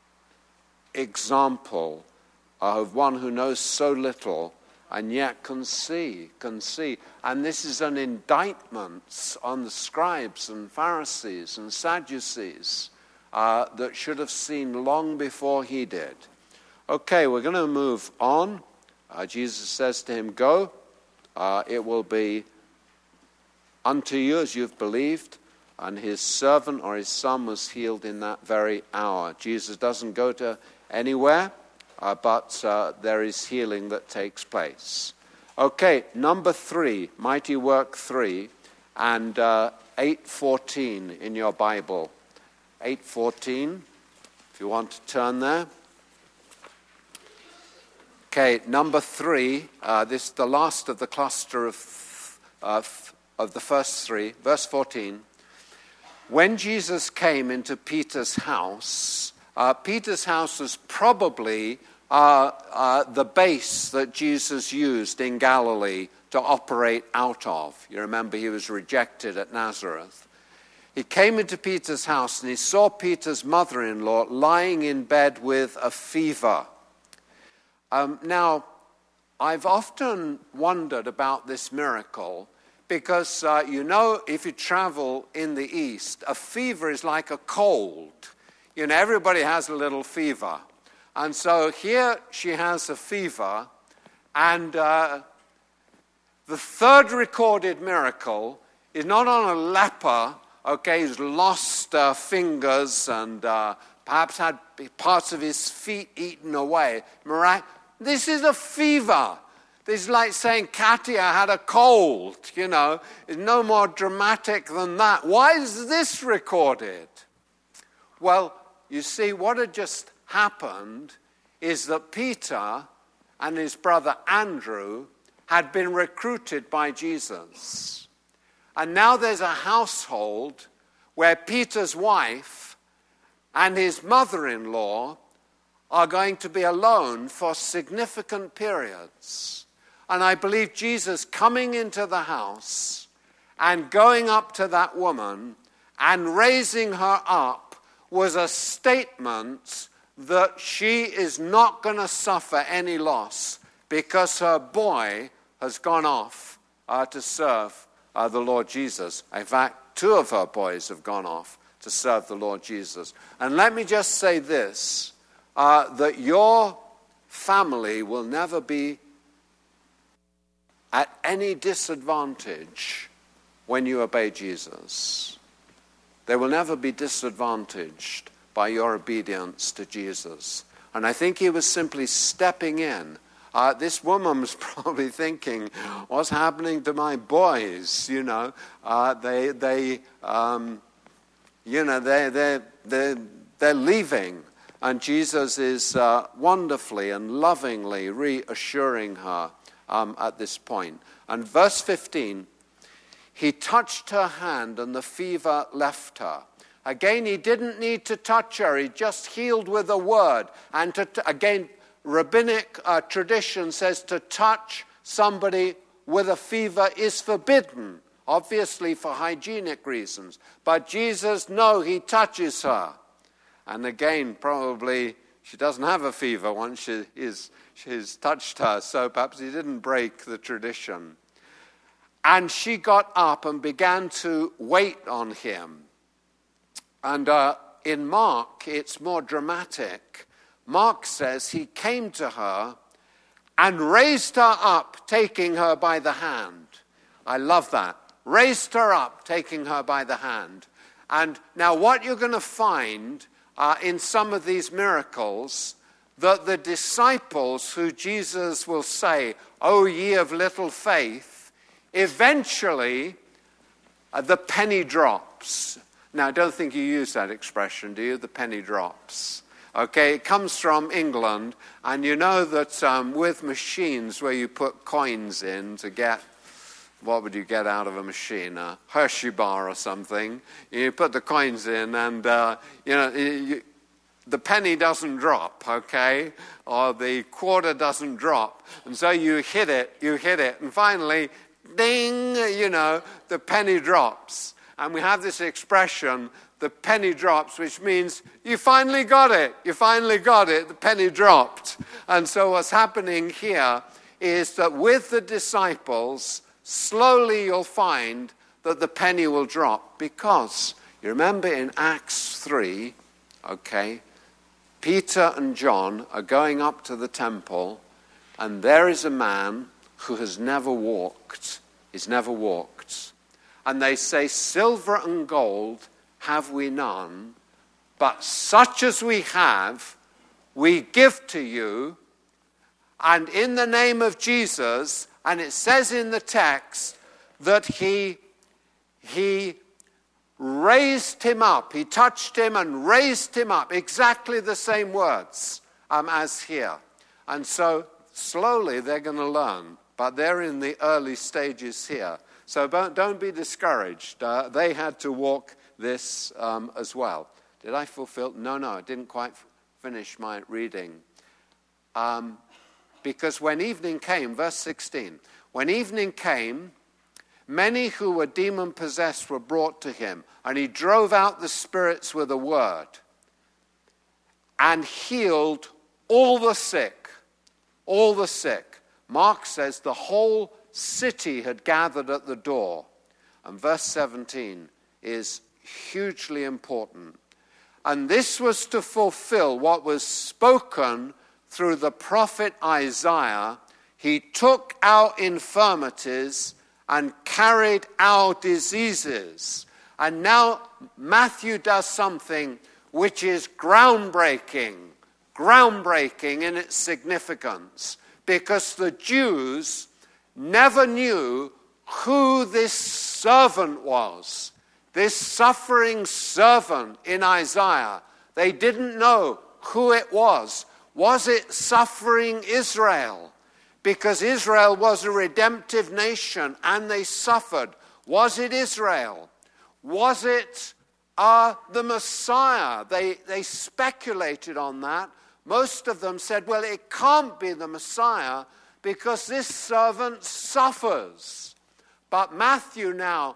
example of one who knows so little and yet can see, can see. And this is an indictment on the scribes and Pharisees and Sadducees uh, that should have seen long before he did. Okay, we're going to move on. Uh, Jesus says to him, go. Uh, it will be unto you as you've believed. And his servant or his son was healed in that very hour. Jesus doesn't go to anywhere. Uh, but uh, there is healing that takes place. Okay, number three, Mighty Work three, and uh, eight fourteen in your Bible. eight fourteen, if you want to turn there. Okay, number three, uh, this is the last of the cluster of, uh, of the first three. Verse fourteen. When Jesus came into Peter's house, uh, Peter's house was probably Uh, uh, the base that Jesus used in Galilee to operate out of. You remember he was rejected at Nazareth. He came into Peter's house and he saw Peter's mother-in-law lying in bed with a fever. Um, now, I've often wondered about this miracle because, uh, you know, if you travel in the East, a fever is like a cold. You know, everybody has a little fever. And so here she has a fever, and uh, the third recorded miracle is not on a leper, okay, who's lost uh, fingers and uh, perhaps had parts of his feet eaten away. Mirac- this is a fever. This is like saying Katia had a cold, you know. It's no more dramatic than that. Why is this recorded? Well, you see, what had just happened is that Peter and his brother Andrew had been recruited by Jesus. And now there's a household where Peter's wife and his mother-in-law are going to be alone for significant periods. And I believe Jesus coming into the house and going up to that woman and raising her up was a statement that she is not going to suffer any loss because her boy has gone off uh, to serve uh, the Lord Jesus. In fact, two of her boys have gone off to serve the Lord Jesus. And let me just say this, uh, that your family will never be at any disadvantage when you obey Jesus. They will never be disadvantaged by your obedience to Jesus. And I think he was simply stepping in. Uh, this woman was probably thinking, what's happening to my boys? You know, uh, they, they, um, you know, they, they, they, they're leaving. And Jesus is uh, wonderfully and lovingly reassuring her um, at this point. And verse fifteen, he touched her hand and the fever left her. Again, he didn't need to touch her. He just healed with a word. And to, to, again, rabbinic uh, tradition says to touch somebody with a fever is forbidden, obviously for hygienic reasons. But Jesus, no, he touches her. And again, probably she doesn't have a fever once she is, she's touched her, so perhaps he didn't break the tradition. And she got up and began to wait on him. And uh, in Mark, it's more dramatic. Mark says he came to her and raised her up, taking her by the hand. I love that. Raised her up, taking her by the hand. And now what you're going to find uh, in some of these miracles, that the disciples who Jesus will say, "O ye of little faith," eventually uh, the penny drops. Now, I don't think you use that expression, do you? The penny drops. Okay, it comes from England, and you know that um, with machines where you put coins in to get, what would you get out of a machine? A Hershey bar or something. You put the coins in, and uh, you know you, the penny doesn't drop, okay, or the quarter doesn't drop, and so you hit it, you hit it, and finally, ding, you know, the penny drops. And we have this expression, the penny drops, which means you finally got it. You finally got it. The penny dropped. And so what's happening here is that with the disciples, slowly you'll find that the penny will drop. Because you remember in Acts three, okay, Peter and John are going up to the temple, and there is a man who has never walked. He's never walked. And they say, "Silver and gold have we none, but such as we have, we give to you, and in the name of Jesus," and it says in the text that he, he raised him up. He touched him and raised him up. Exactly the same words um, as here. And so slowly they're going to learn, but they're in the early stages here. So don't be discouraged. Uh, they had to walk this um, as well. Did I fulfill? No, no, I didn't quite f- finish my reading. Um, because when evening came, verse sixteen, when evening came, many who were demon-possessed were brought to him, and he drove out the spirits with a word and healed all the sick, all the sick. Mark says the whole city had gathered at the door. And verse seventeen is hugely important. And this was to fulfill what was spoken through the prophet Isaiah. He took our infirmities and carried our diseases. And now Matthew does something which is groundbreaking. groundbreaking in its significance, because the Jews never knew who this servant was, this suffering servant in Isaiah. They didn't know who it was. Was it suffering Israel? Because Israel was a redemptive nation and they suffered. Was it Israel? Was it uh, the Messiah? They, they speculated on that. Most of them said, well, it can't be the Messiah because this servant suffers. But Matthew now,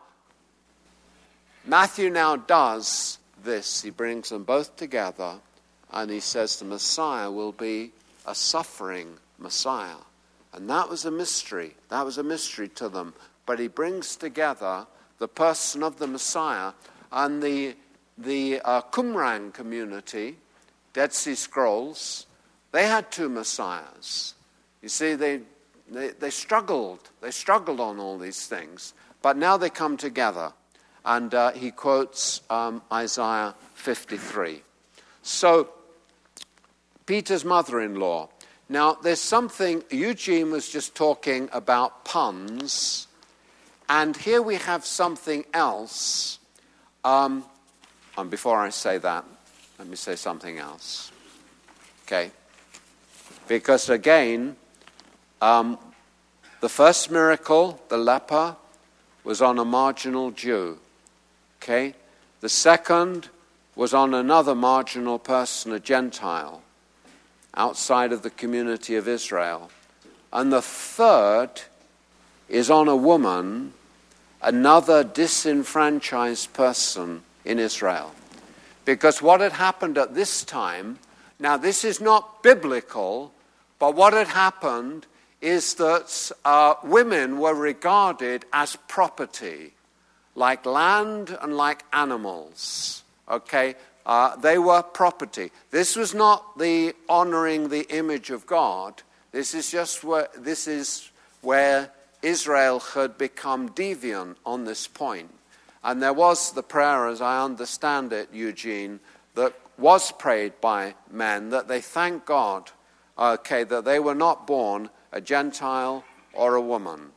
Matthew now does this. He brings them both together and he says the Messiah will be a suffering Messiah. And that was a mystery. That was a mystery to them. But he brings together the person of the Messiah and the, the uh, Qumran community, Dead Sea Scrolls. They had two Messiahs. You see, they, they, they struggled. They struggled on all these things. But now they come together. And uh, he quotes um, Isaiah fifty-three. So, Peter's mother-in-law. Now, there's something, Eugene was just talking about puns, and here we have something else. Um, and before I say that, let me say something else. Okay? Because again, um, the first miracle, the leper, was on a marginal Jew. Okay? The second was on another marginal person, a Gentile, outside of the community of Israel. And the third is on a woman, another disenfranchised person in Israel. Because what had happened at this time, now this is not biblical, but what had happened is that uh, women were regarded as property, like land and like animals, okay? Uh, they were property. This was not the honoring the image of God. This is just where, this is where Israel had become deviant on this point. And there was the prayer, as I understand it, Eugene, that was prayed by men, that they thank God, okay, that they were not born a Gentile or a woman.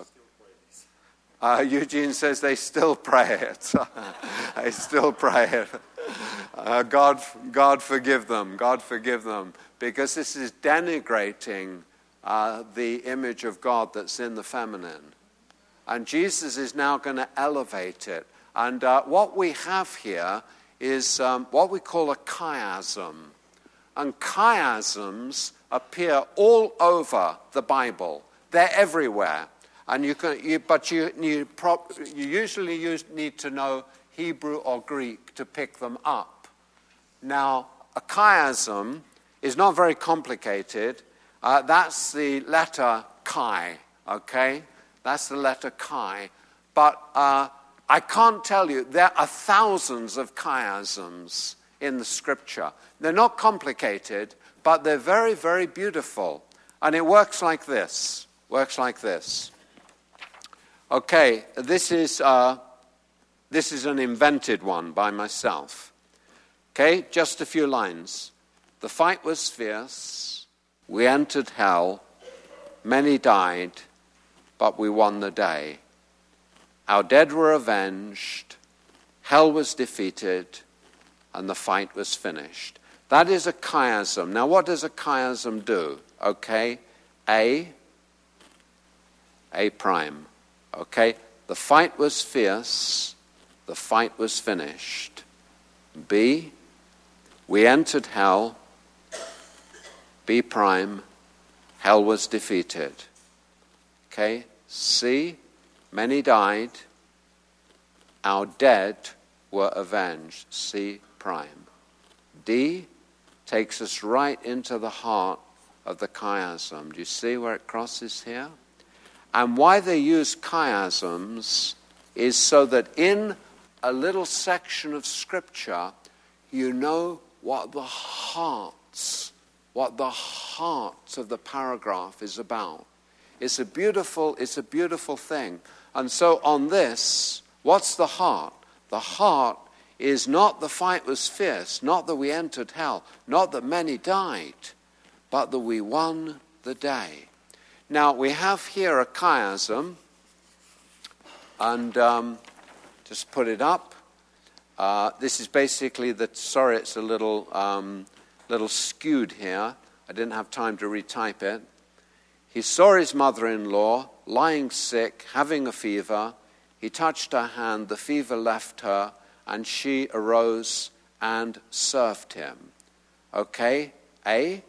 Uh, Eugene says they still pray it. They still pray it. Uh, God, God forgive them. God forgive them. Because this is denigrating uh, the image of God that's in the feminine. And Jesus is now going to elevate it. And uh, what we have here is um, what we call a chiasm. And chiasms appear all over the Bible. They're everywhere. And you can, you, but you, you, prop, you usually use, need to know Hebrew or Greek to pick them up. Now, a chiasm is not very complicated. Uh, that's the letter chi, okay? That's the letter chi. But uh, I can't tell you, there are thousands of chiasms in the scripture. They're not complicated, but they're very, very beautiful. And it works like this, works like this. Okay, this is uh, this is an invented one by myself. Okay, just a few lines. The fight was fierce. We entered hell. Many died, but we won the day. Our dead were avenged. Hell was defeated, and the fight was finished. That is a chiasm. Now, what does a chiasm do? Okay, A, A prime. Okay, the fight was fierce, the fight was finished. B, we entered hell. B prime, hell was defeated. Okay, C, many died. Our dead were avenged. C prime. D takes us right into the heart of the chiasm. Do you see where it crosses here? And why they use chiasms is so that in a little section of Scripture, you know what the hearts, what the heart of the paragraph is about. It's a beautiful, it's a beautiful thing. And so on this, what's the heart? The heart is not the fight was fierce, not that we entered hell, not that many died, but that we won the day. Now, we have here a chiasm, and um, just put it up. Uh, this is basically the, sorry, it's a little, um, little skewed here. I didn't have time to retype it. He saw his mother-in-law lying sick, having a fever. He touched her hand, the fever left her, and she arose and served him. Okay, A?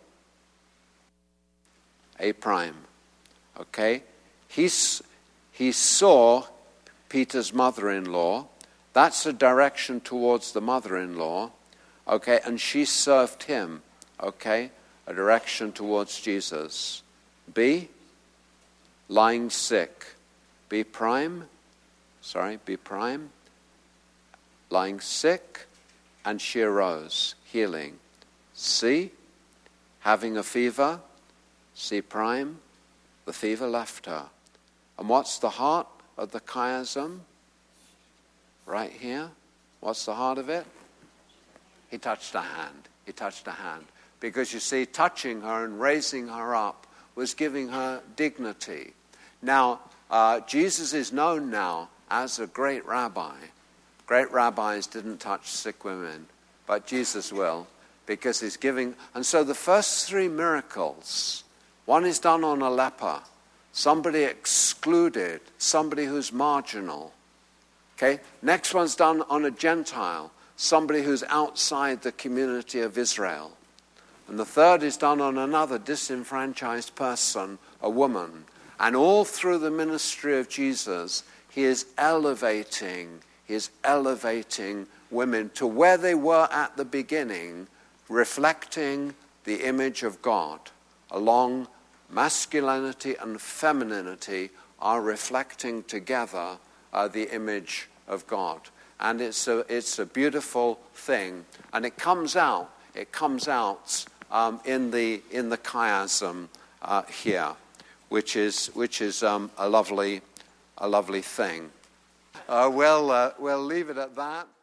A prime. Okay? He's, he saw Peter's mother-in-law. That's a direction towards the mother-in-law. Okay, and she served him. Okay, a direction towards Jesus. B? Lying sick. B prime. Sorry, B prime. Lying sick, and she arose, healing. C? Having a fever. C prime. The fever left her. And what's the heart of the chiasm? Right here. What's the heart of it? He touched her hand. He touched her hand. Because you see, touching her and raising her up was giving her dignity. Now, uh, Jesus is known now as a great rabbi. Great rabbis didn't touch sick women, but Jesus will, because he's giving. And so the first three miracles, one is done on a leper, somebody excluded, somebody who's marginal. Okay, next one's done on a Gentile, somebody who's outside the community of Israel. And the third is done on another disenfranchised person, a woman. And all through the ministry of Jesus, he is elevating, he is elevating women to where they were at the beginning, reflecting the image of God. Along masculinity and femininity are reflecting together uh, the image of God. And it's a, it's a beautiful thing. And it comes out, it comes out um, in the in the chiasm uh, here, which is which is um, a lovely a lovely thing. Uh, we'll uh, we'll leave it at that.